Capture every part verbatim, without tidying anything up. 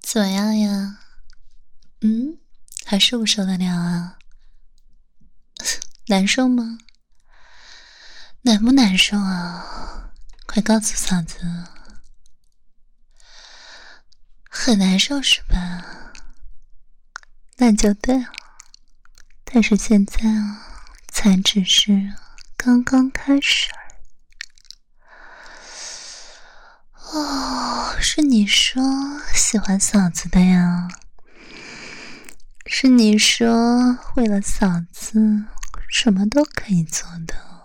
怎么样呀？嗯，还受不受得了啊？难受吗？难不难受啊？快告诉嫂子。很难受是吧？那就对了。但是现在啊，才只是刚刚开始而已。哦，是你说喜欢嫂子的呀？是你说为了嫂子什么都可以做的，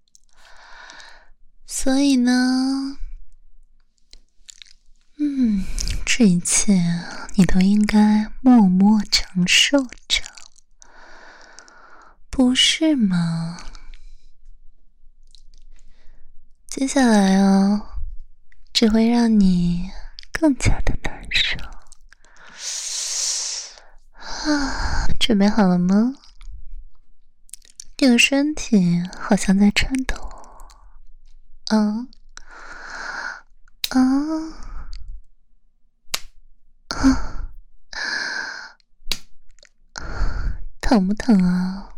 所以呢，嗯，这一切你都应该默默承受着，不是吗？接下来啊，只会让你更加的难受。啊，准备好了吗？你的身体好像在颤抖。嗯，啊，啊，疼不疼啊？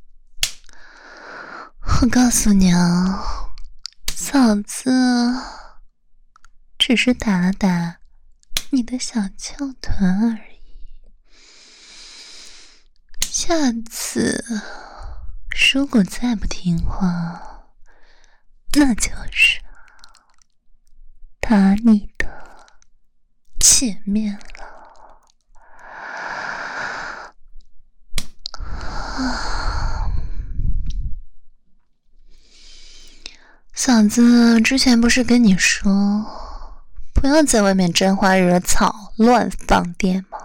我告诉你啊，嫂子只是打了打你的小翘臀而已。下次如果再不听话，那就是打你的前面了。嫂子之前不是跟你说不要在外面沾花惹草乱放电吗？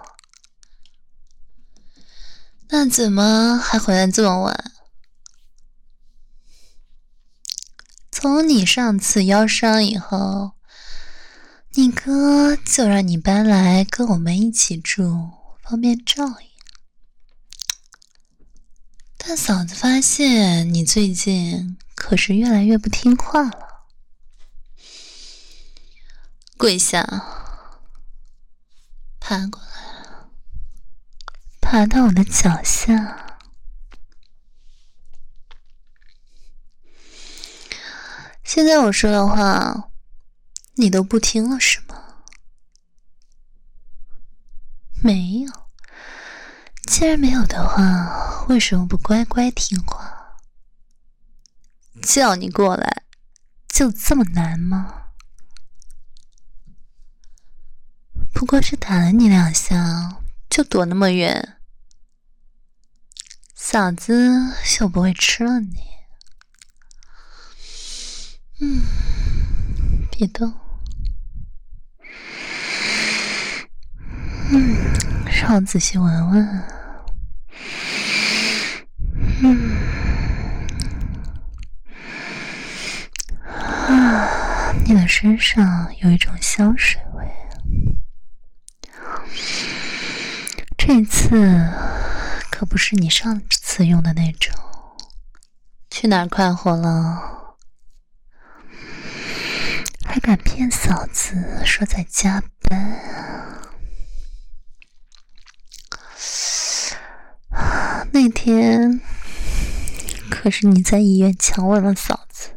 那怎么还回来这么晚？从你上次腰伤以后，你哥就让你搬来跟我们一起住，方便照应。但嫂子发现你最近可是越来越不听话了。跪下，爬过来，爬到我的脚下。现在我说的话，你都不听了是吗？没有。既然没有的话，为什么不乖乖听话？叫你过来，就这么难吗？不过是打了你两下，就躲那么远，嫂子又不会吃了你。嗯，别动。嗯，让我仔细闻闻。嗯，啊，你的身上有一种香水味。这次可不是你上次用的那种。去哪儿快活了？还敢骗嫂子说在加班啊？那天可是你在医院强吻了嫂子，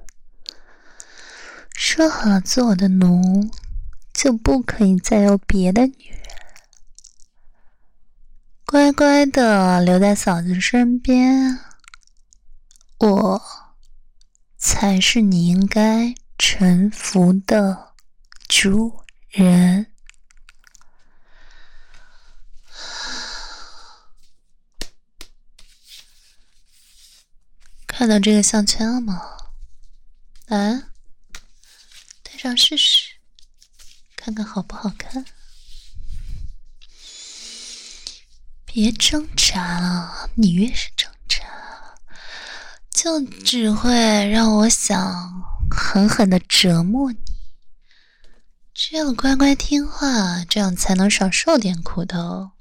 说好了做我的奴就不可以再有别的女人，乖乖的留在嫂子身边，我才是你应该臣服的主人。看到这个项圈了吗？啊，戴上试试，看看好不好看。别挣扎了，你越是挣扎，就只会让我想狠狠地折磨你。只有乖乖听话，这样才能少受点苦头。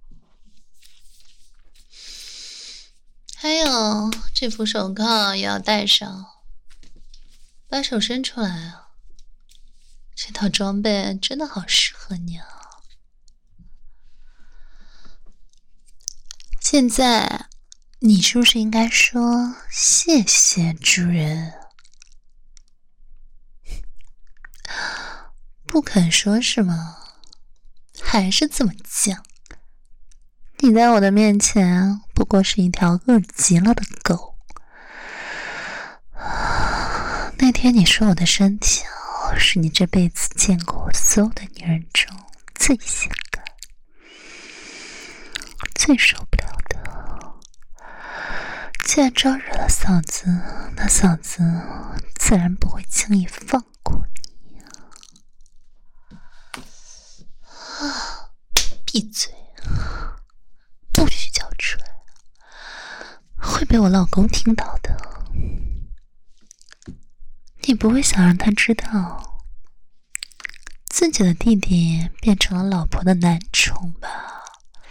还有这副手铐也要戴上，把手伸出来啊！这套装备真的好适合你啊！ 现在你是不是应该说谢谢主人？不肯说是吗？还是这么犟？你在我的面前不过是一条饿极了的狗。那天你说我的身体是你这辈子见过所有的女人中最性感、最受不了的。既然招惹了嫂子，那嫂子自然不会轻易放过你。啊！闭嘴！不许叫出来，会被我老公听到的。你不会想让他知道自己的弟弟变成了老婆的男宠吧？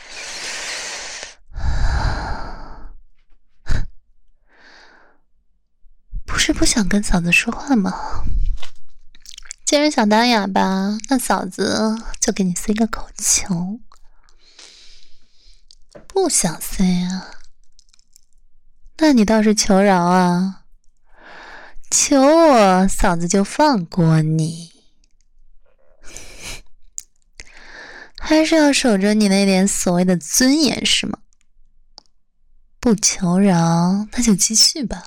不是不想跟嫂子说话吗？既然想当哑巴，那嫂子就给你塞个口球。不想塞啊？那你倒是求饶啊！求我，嫂子就放过你。还是要守着你那点所谓的尊严是吗？不求饶，那就继续吧。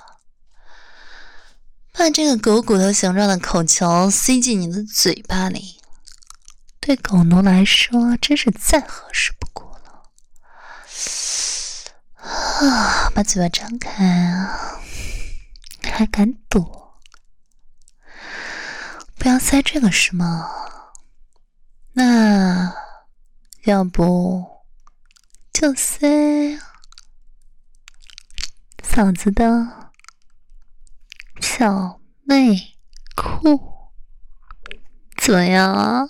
把这个狗骨头形状的口球塞进你的嘴巴里，对狗奴来说真是再合适不过了。啊，把嘴巴张开啊！你还敢躲？不要塞这个是吗？那要不就塞嫂子的小内裤，怎么样啊？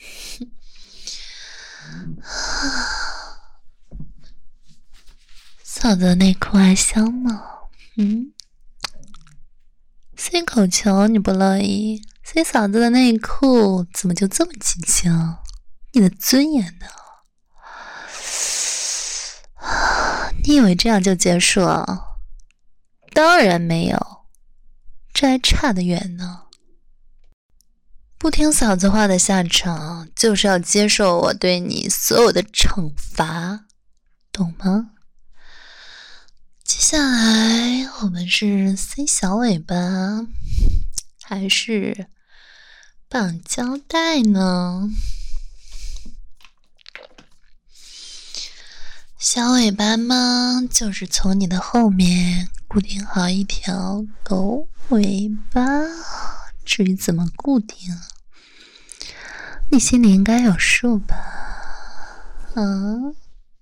嫂子的内裤还香吗？嗯，塞口球你不乐意，塞嫂子的内裤怎么就这么激情？你的尊严呢？你以为这样就结束了？当然没有，这还差得远呢。不听嫂子话的下场，就是要接受我对你所有的惩罚，懂吗？接下来我们是塞小尾巴，还是绑胶带呢？小尾巴嘛，就是从你的后面固定好一条狗尾巴。至于怎么固定，你心里应该有数吧？嗯，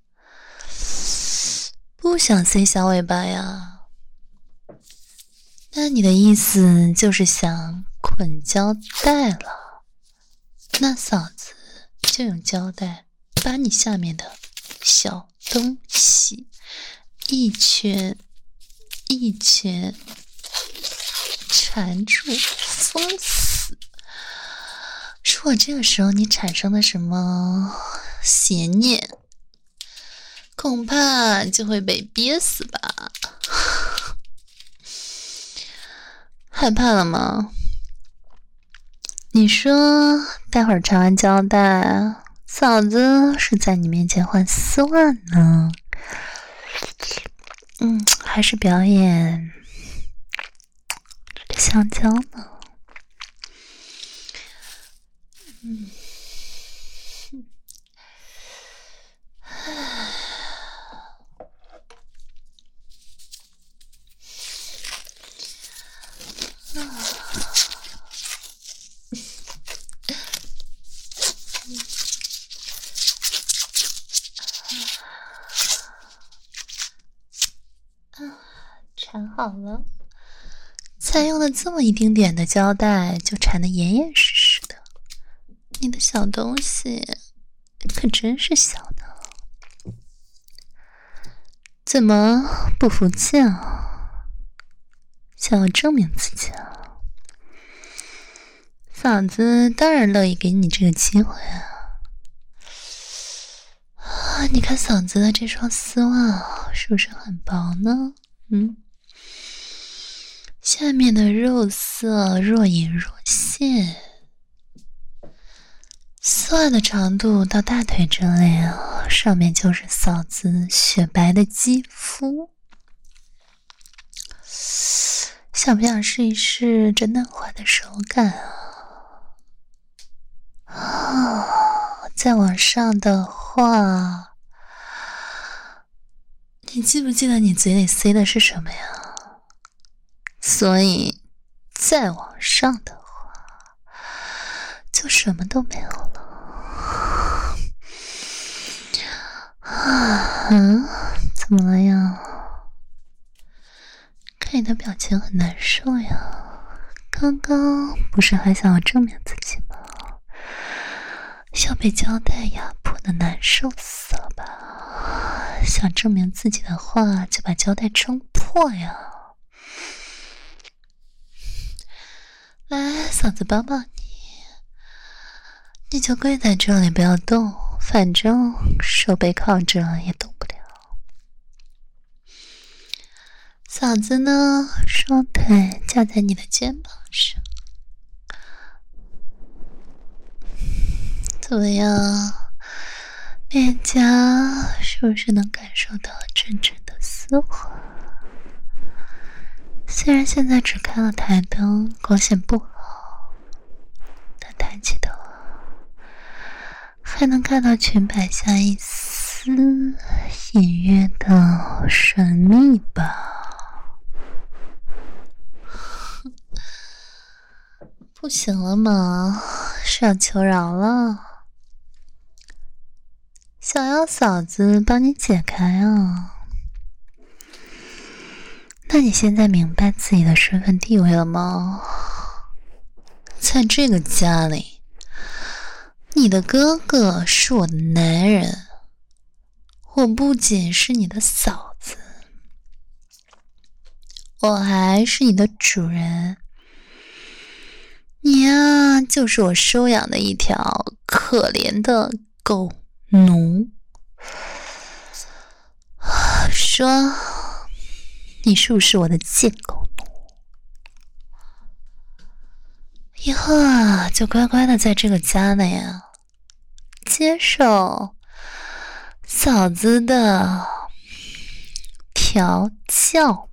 不想塞小尾巴呀？那你的意思就是想捆胶带了？那嫂子就用胶带把你下面的小东西一圈一圈缠住封死。如果这个时候你产生了什么邪念，恐怕就会被憋死吧。害怕了吗？你说待会儿缠完胶带，嫂子是在你面前换丝袜呢，嗯，还是表演香蕉呢？嗯，缠好了，才用了这么一丁点的胶带，就缠得严严实实的。你的小东西可真是小呢，怎么不服气啊？想要证明自己啊？嫂子当然乐意给你这个机会啊！ 啊，你看嫂子的这双丝袜是不是很薄呢？嗯，下面的肉色若隐若现，丝袜的长度到大腿这里啊，上面就是嫂子雪白的肌肤。想不想试一试这嫩滑的手感啊？啊，再往上的话，你记不记得你嘴里塞的是什么呀？所以再往上的话，就什么都没有了。啊，怎么了呀？看你的表情很难受呀，刚刚不是还想要证明自己吗？要被胶带压迫的难受死了吧？想证明自己的话，就把胶带撑破呀！来，嫂子帮帮你，你就跪在这里不要动，反正手背靠着也动不了。嫂子呢，双腿架在你的肩膀上，怎么样？脸颊是不是能感受到阵阵的丝滑？虽然现在只开了台灯，光线不好，但抬起头还能看到裙摆下一丝隐约的神秘吧。不行了吗？是要求饶了？想要嫂子帮你解开啊？那你现在明白自己的身份地位了吗？在这个家里，你的哥哥是我的男人，我不仅是你的嫂子，我还是你的主人。你呀，就是我收养的一条可怜的狗奴。说，你是不是我的贱狗奴？以后啊，就乖乖的在这个家里啊，接受嫂子的调教